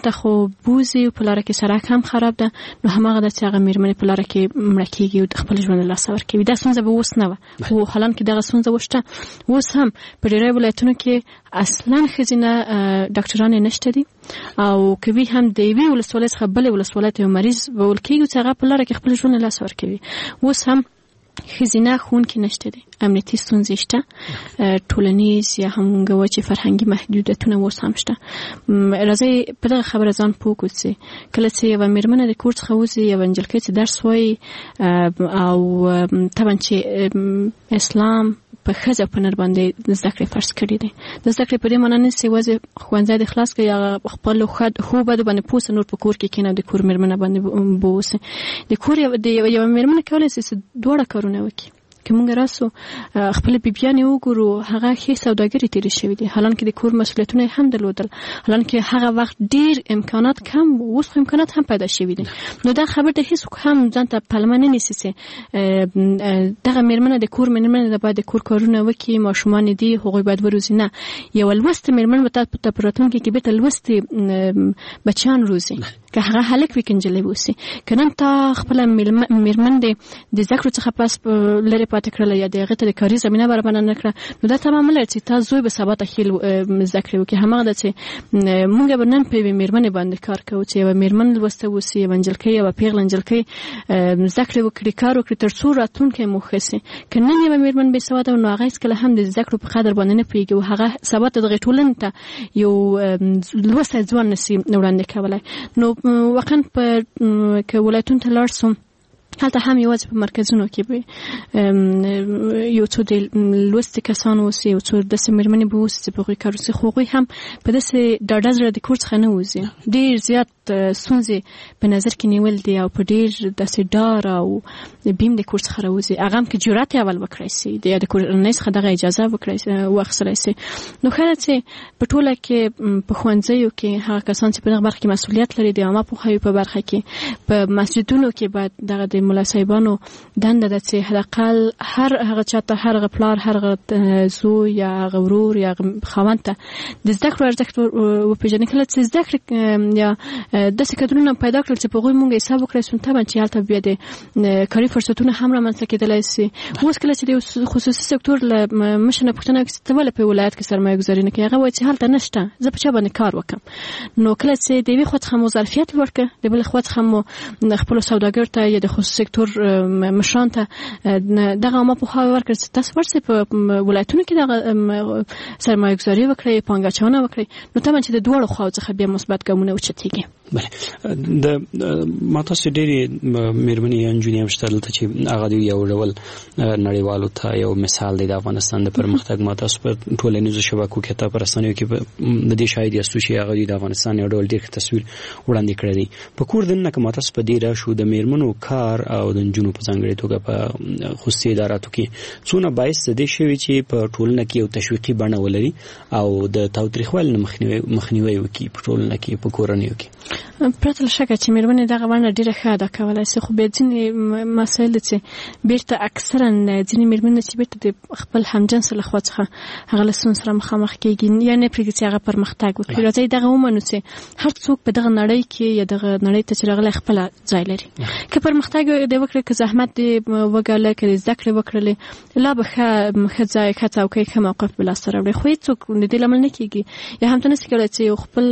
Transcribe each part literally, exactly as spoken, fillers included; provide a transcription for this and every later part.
ته خو بوزي په لاره کې سړک هم خراب ده، نو هماغه د چې هغه میرمنې په لاره کې مړه کېږي او د خپل ژوند له لاسه ورکوي. دا ستونزه به اوس نه وه، خو حالان کې دغه ستونزه وشته. اوس هم په ډېری ولایتونو کې اصلا ښځینه ډاکټرانې نشته دي، او کوي هم د یوې ولسوالۍ څخه بلې ولسوالۍ ته یو مریض وړل کېږي چې هغه په لاره کې خپل ژوند له لاسه ورکوي. اوس هم ښځینه ښوونکي نشته دي، امنیتي ستونزې شته، ټولنیز یا هم ګوه چې فرهنګي محدودیتونه اوس هم شته. راځئ په دغه خبره ځان پوه کړو چې کله چې یوه مېرمنه د کور څخه وځي، یوه نجلۍ چې درس وایي، او طبعا چې اسلام په ښځه په نر باندې د زده کړې فرض کړي دي. د زده کړې په دې معنی نه چې یوازې ښوونځی د خلاص کړي، هغه خپل ښو بدو باندې پوه سه، نور په کور کې کښېنه، د کور مېرمنه باندې به اوسې. د کور د یوه مېرمنه کولی شي چې دواړه کارونه وکړي. که موږ راسو خپل بیبیانې وګورو، هغه ښې سوداګري تېرې شوي دي، حالان کې د کور مسؤلیتونه هم درلودل، حالان کې هغه وخت ډېر امکانات کم، اوس خو امکانات هم پیدا شوي دي. نو دا خبر د هیڅوک هم ځان ته پلمه نه نیسي چې دغه مېرمنه د کور مېرمنه ده، باید د کور کارونه وکړي، ماشومان دي هغوی باید وروزي. نه، یوه لوستې مېرمن به ته په راتلونکي کې بېرته لوستې بچیان روزي، که هغه هلک وي که نجلۍ اوسي. که نن تا خپله مېرمن د د زده کړو څخه پس لرې پاتې کړله، یا د هغې ته د کاري زمینه برابره نه کړه، نو دا تمام لري چې تا زوی به سبا ته ښې زده کړې وکړي. هماغه ده چې موږ به نن په یوې مېرمنې باندې کار کوو چې یوه مېرمن لوسته اوسي، یوه نجلۍ، یوه پیغله نجلۍ زده کړې وکړي، کار وکړي، تر څو راتلونکی مو ښه سي. که نن یوه مېرمن بې سواده وه، نو هغه هېڅکله هم د زده کړو په قدر باندې نه پوهېږي، او هغه سبا ته دغې ټولنې ته یو لوستی ځوان نسي وړاندې کولی. نو واقعا په که ولایتونو ته لاړ سو، هلته هم یوازې په مرکزونو کې به یو څو د لوستي کسان اوسي، یو څو داسې مېرمنې به اوسي چې په هغوی کار وسي، خو هغوی هم په داسې ډاډه زړه د کور څخه نه وځي. ډېر زیات ستونزې په نظر کې نیول دي، او په ډېر داسې ډار او بیم د کور څخه راوځي. هغه هم که جرأت یې اول وکړی سي، یا د کورنۍ څخه دغه اجازه وکړی واخیستلی سي. نو ښه ده چې په ټوله کې په ښوونځیو کې هغه کسان چې په دغه برخه کې مسؤلیت لري، د عامه پوهاوي په برخه کې، په مسجدونو کې باید دغه د ملا صاحبانو دنده ده چې حداقل هر هغه چاته، هر هغه پلار، هر هغه زوی یا هغه ورور یا هغه خاوند ته د زده کړو ارزښت وپېژني. کله چې زده کړې یا داسې کدرونه پیدا کړل چې په هغوی مونږ حساب وکړی سو، طبعا چې هلته بیا د کاري فرصتونه هم رامنځته کېدلی سي. اوس کله چې د خصوصي سکتور له مشر نه پوښتنه وکړي چې ته ولې په ولایت کې سرمایه ګذاري نه کوې، هغه وایي چې هلته نشته، زه په چا باندې کار وکړم. نو کله چې د یوې خوا څخه مو ظرفیت لوړ کړه، د بلې خوا څخه مو خپلو سوداګرو ته یا د خصوصي سکتور مشران ته دغه عامه پوهاوی ورکړي چې تاسو ورسئ په ولایتونو کې دغه سرمایه ګذاري وکړئ، پانګه اچونه وکړئ. نو طبعا چې د دواړو خواو څخه بیا مثبت ګامونه اوچتېږي. بله، د ما تاسو ډېرې مېرمنې یا نجونې هم شته دلته چې هغه د یو ډول نړیوالو ته یو مثال دی د افغانستان د پرمختګ. ما تاسو په ټولنیزو شبکو کې، ته په رسنیو کې د دې شاهد یاستو چې هغه د افغانستان یو ډول ډېر تصویر وړاندې کړی دی. په کور دننه که ما تاسو په دې راشو، د مېرمنو کار او د نجونو په ځانګړې توګه په خصوصي اداراتو کې څونه باعث د دې شوي چې په ټولنه کې یو تشویقي بڼه ولري او د تاوتریخوالي نه مخنیوی وکړي په ټولنه کې، په کورنیو کې. پرته له شکه چې مېرمنې دغه ونډه ډېره ښه ادا کولی سي، خو بیا ځینې مسایل دي چې بېرته اکثرا ځینې مېرمنې چې بېرته د خپل همجنسه له خوا څخه هغه له ستونزو سره مخامخ کېږي، یا نه پرېږدي چې هغه پرمختګ وکړي. راځئ دغه ومنو چې هر څوک په دغه نړۍ کې یا دغه نړۍ ته چې راغلی خپله ځای لري. که پرمختګ دې وکړي، که زحمت دې وګاللی، که دې زده کړې وکړلې، لا به ښه ښه ځای، ښه څوکۍ، ښه موقف به لاسته راوړي. خو هېڅوک د دې لامل نه کېږي، یا هم ته نسي کولی چې یو خپل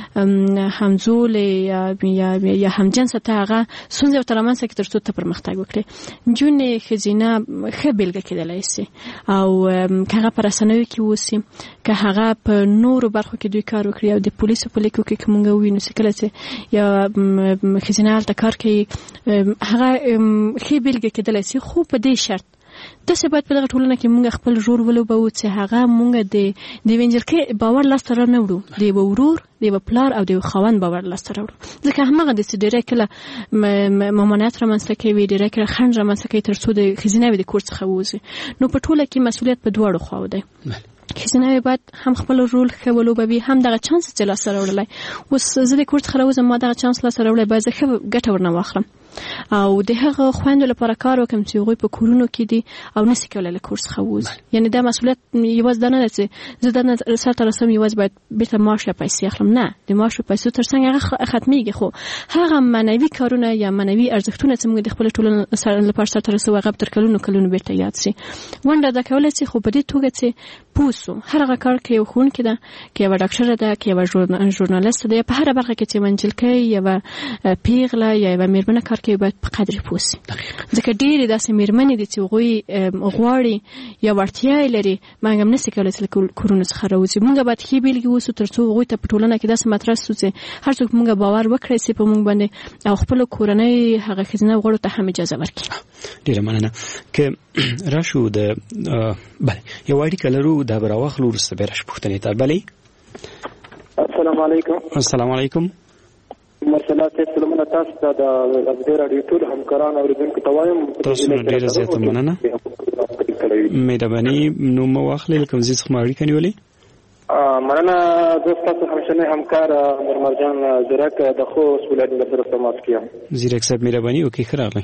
همزولې یا یا یا همجنسه ته هغه ستونزې ورته رامنځته کړي تر څو ته پرمختګ وکړي. نجونې ښځینه ښه بېلګه کېدلی سي، او که هغه په رسنیو کې اوسي، که هغه په نورو برخو کې دوی کار وکړي، او د پولیسو په لیکو کې که مونږ ووینو چې کله چې یوه ښځینه هلته کار کوي، هغه ښې بېلګه کېدلی سي. خو په دې شرط داسې باید په دغه ټولنه کې مونږ خپل رول ولوبوو چې هغه مونږ د د یوې نجلۍ باور لاسته را نه وړو، د یوه ورور، د یوه پلار او د یوه خاوند باور لاسته راوړو. ځکه هماغه دی چې ډېری کله ممانعت رامنځته کوي، ډېری کله خنډ رامنځته کوي تر څو د ښځینه د کور څخه ووځي. نو په ټوله کې مسؤلیت په دواړو خواو دی. ښځینه باید هم خپل رول ښه ولوبوي، هم دغه چانس چې لاسته راوړلی. اوس زه د کور څخه راوځم، ما دغه چانس لاسته راوړلی، باید زه ښه ګټه ورنه واخلم. او د هغه خويندو لپاره کار وکم چې هغوی په کورونو کې دي او نسی کولای له کورس خووز یعنی دا مسؤلیت یواز نه نه چې زه د سر تر سم یواز باید بیرته ماشه پیسې اخلم نه د ماشه پیسې تر څنګه هغه ختميږي خو هغه معنوي کارونه یا معنوي ارزښتونه چې موږ د خپل ټولنې سره لپاره سره تر څو هغه تر کلونو کلونو بیرته یاد شي ونده دا کولای چې خو په دې توګه چې پوسو هر هغه کار کې یو خون کې ده کې یو ډاکټر ده کې یو ژورنالیست ده په هر برخه کې چې منجل کوي یو پیغله یا یو میرمنه کار کوي باید په قدر پوسي ځکه ډېری داسې میرمنې دي چې غوي غواړي یا ورتیا لري مګم نسی کولای چې کورونه څخه راوځي موږ باید هی بیلګي وسو ترڅو غوي ته په ټولنه کې داسې مطرح سوځي هر څوک موږ باور وکړي چې په موږ باندې او خپل کورنۍ هغه خزینه غوړو ته هم اجازه ورکړي ډیره مننه که راشو د بله یو اړیکه لرو د براوخلو وروسته به راش پوښتنې ته بله السلام علیکم السلام علیکم مرسلات سلامونه تاسو ته د ابدیر رادیو ټول همکاران اوریدونکو ته وایم تاسو ډیره زیاته مننه مهرباني نو مو واخلې کوم ځای څخه اړیکه نیولې مننه زه تاسو همشنه همکار مرمر جان زرک د خو ولایت د سره تماس کیم زیرک صاحب مهرباني وکړئ خراغلی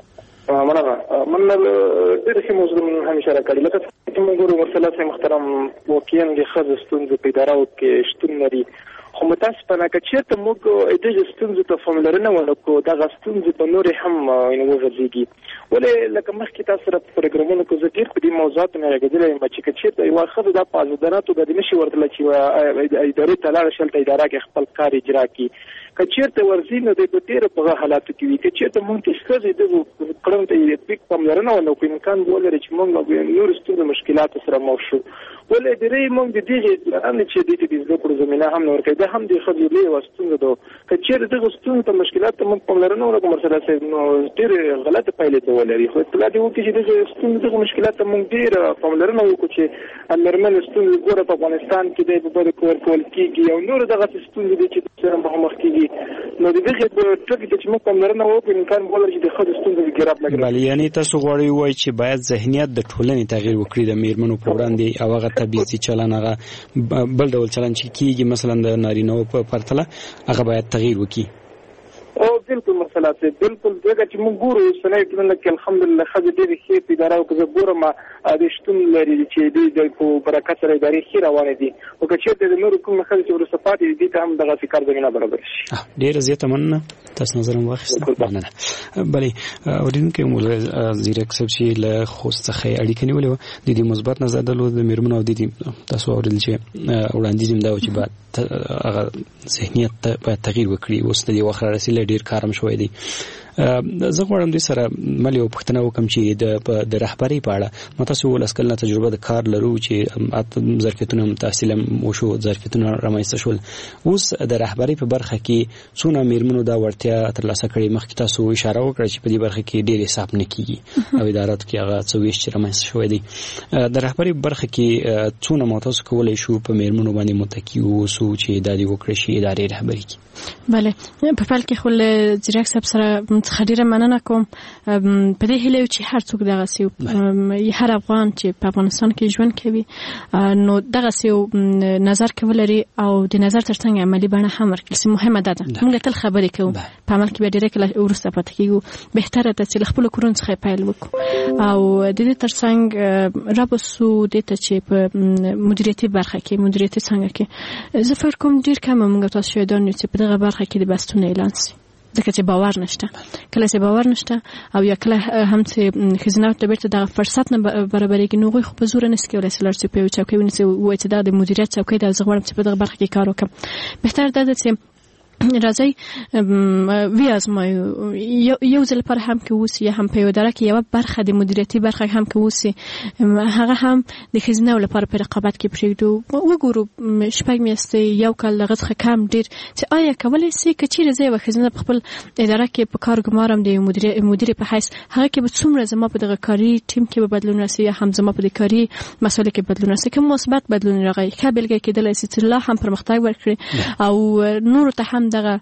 مننه مننه ډېر ښه موضوع همیشه راکړی لکه چې موږ ګورو مرسلات محترم واقعا د خځو ستونزې په ادارو کې شتون لري خو متاسفانه که چېرته موږ دغه ستونزو ته پاملرنه ونکړو دغه ستونزې به نورې هم وغځېږي ولې لکه مخکې تاسو سره په پروګرامونو کې زه ډېر په دې موضوعاتو مې غږېدلی یم چې که چېرته یوه ښځه دا په ازادانه توګه دې نشي ورتلی چې ادارې ته لاړه شي هلته اداره کې خپل کار اجرا کړي که چېرته ورځي نو دی په ډېره په حالاتو کې وي که چېرته مونږ کې ښځې دغو کړنو ته یې پک پاملرنه ونه کړو امکان به ولري چې مونږ نورو ستونزو مشکلاتو سره مخ شو ولې درې مونږ د دغې پلانې چې دې ته د زده کړو زمینه هم نه ورکوي دا هم د ښځو لویه یوه ستونزه ده که چېرته دغو ستونزو ته مشکلاتو ته مونږ پاملرنه ونه کړو مرسله صاحب نو ډېرې غلطه پایلې ته ولري خو اطلاع دې وکړي چې دغه ستونزو دغه مشکلاتو ته مونږ ډېره پاملرنه وکړو چې مېرمنې ستونزې ګوره په افغانستان کې دی په بده ورکول کېږي او نورو دغسې ستونزې دي چې سره مخامخ کېږي نو د دغې په ټکي ته چې موږ پاملرنه وکړو امکان به ولري چې د ښځو ستونزې به ګراب لګري بله یعنې تاسو غواړئ ووایئ چې باید ذهنیت د ټولنې تغییر وکړي د میرمنو په وړاندې او هغه تبعیضي چلن هغه بل ډول چلن چې کېږي مثلا د نارینهو په پرتله هغه باید تغییر وکړي او بالکل مسله ده بالکل دغه چې موږ ګورو سنې ټولنه کې الحمدلله خځې ډېرې ښې په اداره او که زه ګورم د شتون لري چې دوی د په برکت سره ادارې ښې روانې دي او که چېرته د نورو کومې ښځې چې وروسته پاتې دي دې ته هم دغسې کار زمینه برابر شي ډېره زیاته مننه تاسو نظر هم واخیسته مننه بلې اورېدونکی مو زیرک صاحب چې له خوست څخه یې اړیکه نیولې وه د دې مثبت نظر درلود د میرمنو او د دې تاسو اورېدل چې وړاندیز یې دا و چې باید هغه ذهنیت ته باید تغییر وکړي اوس د دې وخت را رسېدلی ډېر کار هم شوی دی زه غواړم دوی سره مل یو پوښتنه وکړم چې د رهبرۍ په اړه ما تاسو ولس کلنه تجربه د کار لرو چې ظرفیتونه متحصل وشو ظرفیتونه رامنځته شول اوس د رهبرۍ په برخه کې څونه میرمنو دا وړتیا ترلاسه کړې مخکې تاسو اشاره وکړه چې په دې برخه کې ډېر حساب نه کیږي او اداراتو کې هغه څه ویش چې رامنځته شوی دی د رهبرۍ برخه کې څونه ما تاسو کولی شو په میرمنو باندې متکي اوسو چې دا دې وکړی شي ادارې رهبري کړي بله په پیل کې خو له زیرک صاحب سره څخه ډېره مننه کوم په دې هیله چې هر څوک دغسې هر افغان چې په افغانستان کې ژوند کوي نو دغسې نظر کې ولري او د نظر تر څنګ عملي بڼه هم ورکړي چې مهمه ده موږ تل خبرې کوو په عمل کې بیا ډېره کله وروسته پاتې کېږو بهتره ده چې له خپلو کورونو څخه پیل وکړو او د دې تر څنګ رابسو دې ته چې په مدیریتي برخه کې مدیریتي څانګه کې زه فکر کوم ډېر کمه موږ تاسو شاهدان یو چې په دغه برخه کې د بستونه اعلان شي ځکه چې باور نشته کله چې باور نشته او یا کله هم چې خزینه ته بیرته دغه فرصت نه برابرېږي نو غوښ په زور نه سکیولای سلر چې په یو چوکۍ ونیسي وایي چې دا د مدیریت چوکۍ ده زه غواړم چې په دغه برخه کې کار وکړم بهتر ده چې راځي وی ازمایو یو ځل پر هم کې اوسي یا هم په یو اداره کې یو برخه د مدیریتي برخه هم کې اوسي هغه هم د خزینه لپاره په رقابت کې پرېږدو وګورو شپږ میاشتې یو کال لږ څه کم ډیر چې آیا کولای شي چې چیرې زه خزینه په خپل اداره کې په کار ګمارم د مدیر مدیر په حیث هغه کې به څومره زما په دغه کاري ټیم کې به بدلون راسي یا هم زما په دغه کاري مسئله کې بدلون راسي کوم مثبت بدلون راغی ښه بلګه کېدل چې الله هم پرمختګ ورکړي او نور ته هم هم دغه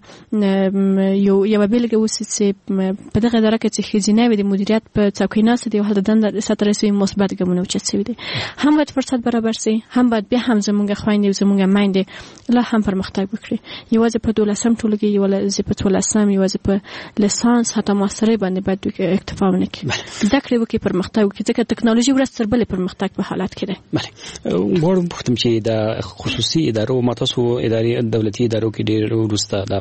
یو یو بیلګه وسی چې په دغه اداره کې چې خزینه وي د مدیریت په څوکۍ ناست دی ولې دند ستر رسمي مثبت ګامونه اوچت دي هم باید فرصت برابر سي هم باید بیا هم زمونږ خويندې زمونږ میندې لا هم پرمختګ وکړي یوازې په دولسم ټولګي یوازې په ټولسم یوازې په لیسانس حتی ماسترۍ باندې باید اکتفا ونه کړي زده کړې وکړي پرمختګ وکړي ځکه ټکنالوژي ورځ تر بلې پرمختګ په حالت کې ده. بله غواړم پوښتم چې د خصوصي ادارو ما تاسو اداري دولتي ادارو کې ډېر وروسته د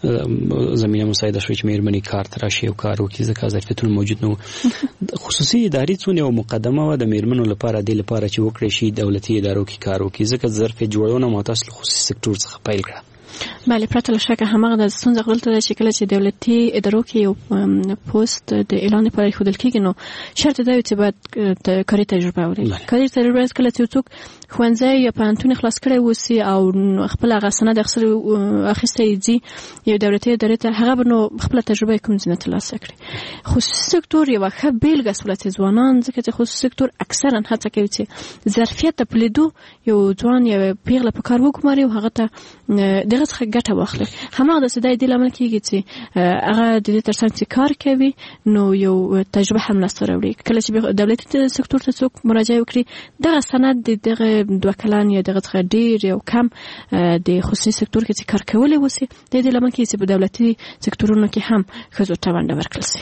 زمینه مساعده شوې چې مېرمنې کار ته راشي او کار وکړي ځکه ظرفیتونه موجود نه وو. خصوصي ادارې څونه یو مقدمه وه د مېرمنو لپاره د لپاره چې وکړي شي دولتي ادارو کې کار وکړي ځکه ظرفیت جوړونه ما تاسو خصوصي سکتور څخه پیل کړه. بله پرته له شکه هماغه د ستونزه غلطه ده چې کله چې دولتي ادارو کې یو پوسټ د اعلان لپاره ایښودل کېږي نو شرط دا وي چې باید کاري تجربه ولري. کاري تجربه کله چې څوک ښوونځی یا پوهنتون خلاص کړی اوسي او خپل هغه سند اخیستی ځي یو دولتي ادارې ته هغه به نو خپله تجربه کوم ځای نه ترلاسه کړي. خصوصي سکتور یوه ښه بېلګه شوله چې ځوانان ځکه چې خصوصي سکتور اکثرا هڅه کوي چې ظرفیت ته په لیدو یو ځوان یوه پیغله په کار وګماري او هغه ته دغه څخه ګټه واخلي. هماغه داسې دا دې لامل کېږي چې هغه د دې تر څنګ چې کار کوي نو یو تجربه هم لاسته راوړي. کله چې دولتي سکتور ته څوک مراجعه وکړي دغه سند د دغه دوه کلن یا دغه څخه ډېر یو کم د خصوصي سکتور کې چې کار کولی وسي د دې لامل کېږي چې په دولتي سکتورونو کې هم ښځو ته ونډه ورکړل شي.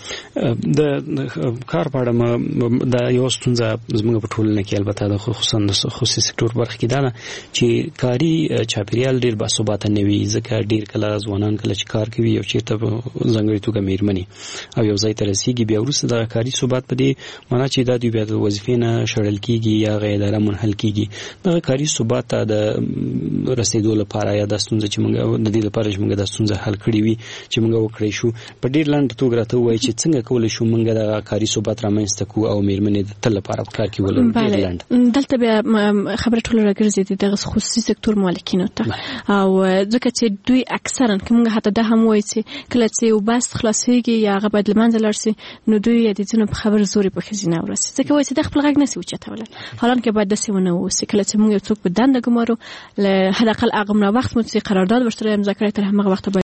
د کار په اړه دا یو ستونزه زموږ په ټولنه کې البته د خصوصا د خصوصي سکتور برخه کې ده چې کاري چاپیریال ډېر باثباته نه وي ځکه ډېر کله ځوانان کله چې کار کوي یو چېرته په ځانګړې توګه مېرمنې او یو ځای ته رسېږي بیا وروسته دغه کاري ثبات په دې معنا چې دا دوی بیا د وظیفې نه شړل کېږي یا هغه اداره منحل کېږي. دغه کاري ثبات ته د رسېدو لپاره یا دا ستونزه چې موږ د دې لپاره چې موږ دا ستونزه حل کړې وي چې موږ وکړی شو په ډېر لنډ توګه راته ووایي چې څنګه کولی شو موږ دغه کاري ثبات رامنځته کړو او مېرمنې د تل لپاره په کار کې ولرو. ډېر لنډ دلته بیا خبره ټوله راګرځېدې دغه خصوصي سکتور مالکینو ته او ځکه چې دوی اکثرا که موږ حتی دا هم وایو چې کله چې یو بست خلاصېږي یا هغه باید له منځه لاړ شي نو دوی د ځینو په خبر زورې په ښځینه ورسي ځکه وایي چې د خپل غږ نسي اوچتولی حالانکه باید داسې ونه واوسي. کله چې موږ یو څوک په دنده ګمارو حداقل هغومره وخت مو چې قرارداد ورسره امضا کړی تر هماغه وخته